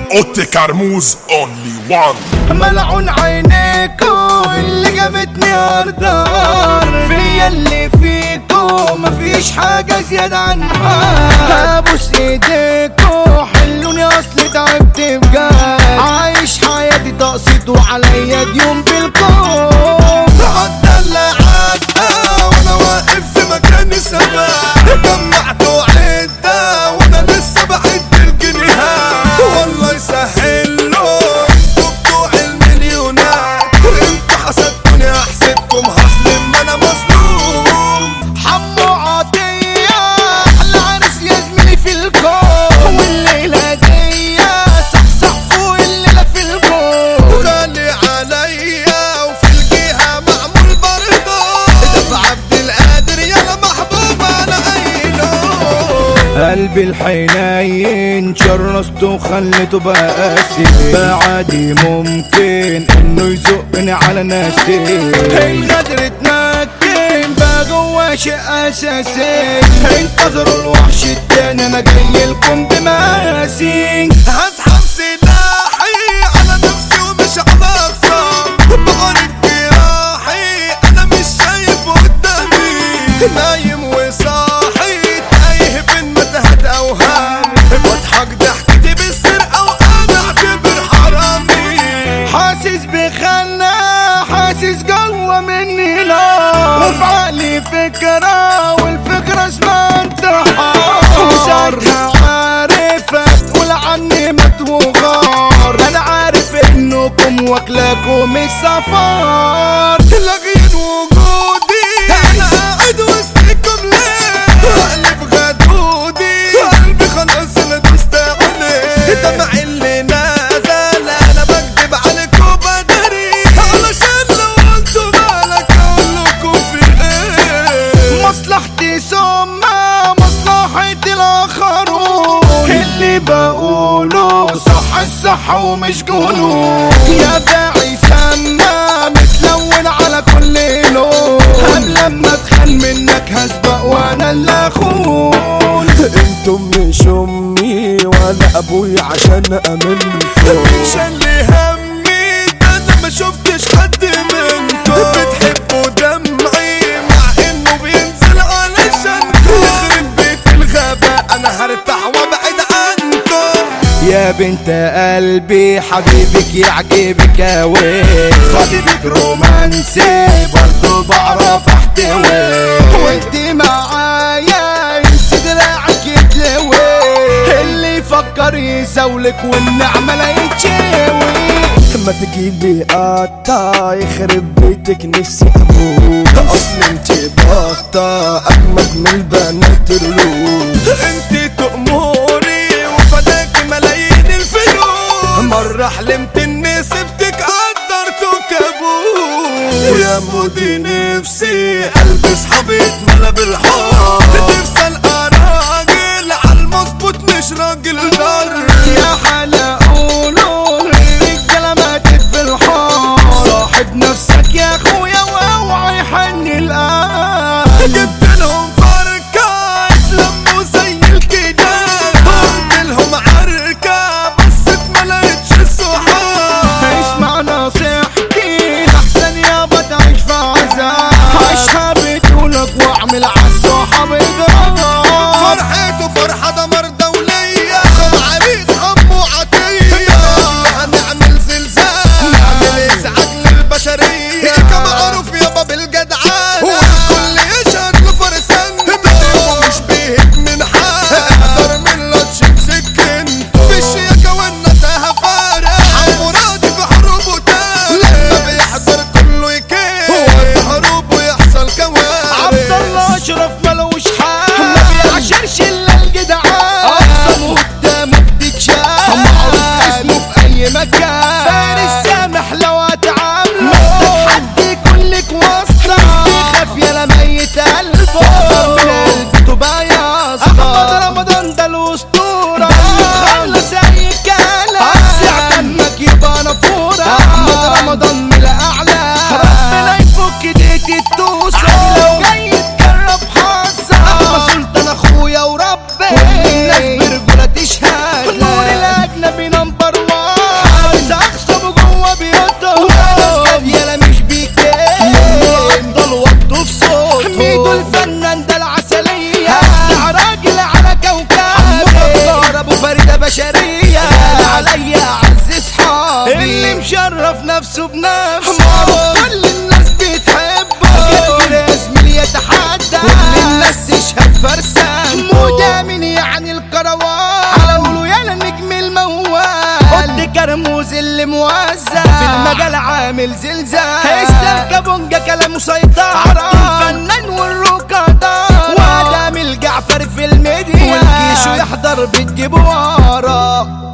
اوتي كرموز اونلي وان. ملعون عينيكو اللي جابتني اردار فيا اللي فيكو مفيش حاجة زيادة عنها. ابوس ايديكو حلوني اصلي تعبت بجد، عايش حياتي تقسيط وعليا ديون بالكون. عدى اللي عدى وانا واقف في مكاني ثبات، جمعته عدة وانا لسه بعد الجنيهات. والله يسهل له انتوا بتوع المليونات، انتوا حسدتوني احسدكم هظلم ما انا مظلوم. حمو عطية احلى عرس يا زميلي في الكون، والليلة دي صحصح فوق الليلة في الكون. غالي عليا وفي الجهة معمول برضه، ده في عبد القادر يلا محبوب على اي لون. قلبي الحنين شرسته وخليته بقاسي، بعدي ممكن انه يزقني على ناسي. الغدر اتمكن بقى جوا شيء اساسي، انتظروا الوحش التاني انا جاي لكم بمقاسي. هسحب سلاحي على نفسي ومش على اخصام، بقرب جراحي انا مش شايف قدامي، نايم وصاحي تايه بين متاهات اوهام، بضحك ضحكتي بالسرقه وانا اعتبر حرامي. حاسس بخنا حاسس جوا مني نار، وفي عقلي فكرة والفكرة اسمها انتحار. وساعتها عارف تقول عني مات وغار، انا عارف انكم واكلاكم السفر. لاغين وجودي انا قاعد وسطكم ليه، اقلب غدودي قلبي خلاص انا دوست عليه. دمع اللي نازل انا بكدب عليكم بدري، علشان لو قلتوا بالك اقولكوا في ايه. مصلحتي ثم مصلحة الاخرون، اللي بقوله صح الصح ومش جنون. يا باعي سما متلون على كل لون، قبل ما اتخان منك هسبق وانا اللي اخون. انتم مش امي ولا ابوي عشان امنكم، مش اللي همي ده انا ما شفتش حد منكم. بتحبوا دمعي مع انه بينزل علشانكم، يخرب بيت الغباء انا هرتاح وابعد عنكم. يا بنت قلبي حبيبك يعجبك اوي، خطيبك رومانسي برضو بعرف احتوي، وانت معايا ينسي دراعك يتلوي. اللي يفكر يزولك والنعمة لا يتشوي. ما تجيبي قطة يخرب بيتك نفسي ابوك، اصل انت بطة اجمد من البنات الروس. انت تأمري وفداكي ملايين الفلوس، مرة حلمت اني سبتك قدرته كابوس. يا مودي نفسي قلبي صحابي اتملى بالحب، نفسي القى راجل عالمظبوط مش راجل ضر. يا حلا قولوا الرجالة ماتت في الحار، صاحب نفسك يا اخويا واوعى يحني القلب. جبت لهم فركة اتلموا زي الكداب، قلت لهم عركة بس اتملقتش الصحاب. اسمع نصيحتي لحسن يابا تعيش في عذاب، عيشها بطولك واعمل عالصحاب اضراب. فرحته فرحة دمر دولية، خد عريس حمو عطية، هنعمل زلزال نعمل ازعاج للبشرية. كمعروف يابا بالجدعانة والكل يشهد له فرسان، ده مش بيهد من حال اكثر من لطش بسكنته. في الشياكة والنزاهة فارق، حمو راضي في حروبه تاني، لما بيحضر كله يكين وقت حروبه يحصل كوارث. عبد الله اشرف ملوش حال، ما بيعشرش الا الجدعان، نفسه بنفسه كل الناس بتحبه غير يا زميلي يتحدى كل الناس تشهد فرسان مدامن يعني الكروان على قولوا يالا نجم الموال قد كرموز اللي موزع في المجال عامل زلزال اسلام كابونجا كلامه سيطرة الفنان والركضاء وادم الجعفر في الميديا والجيش يحضر بتجيب ورا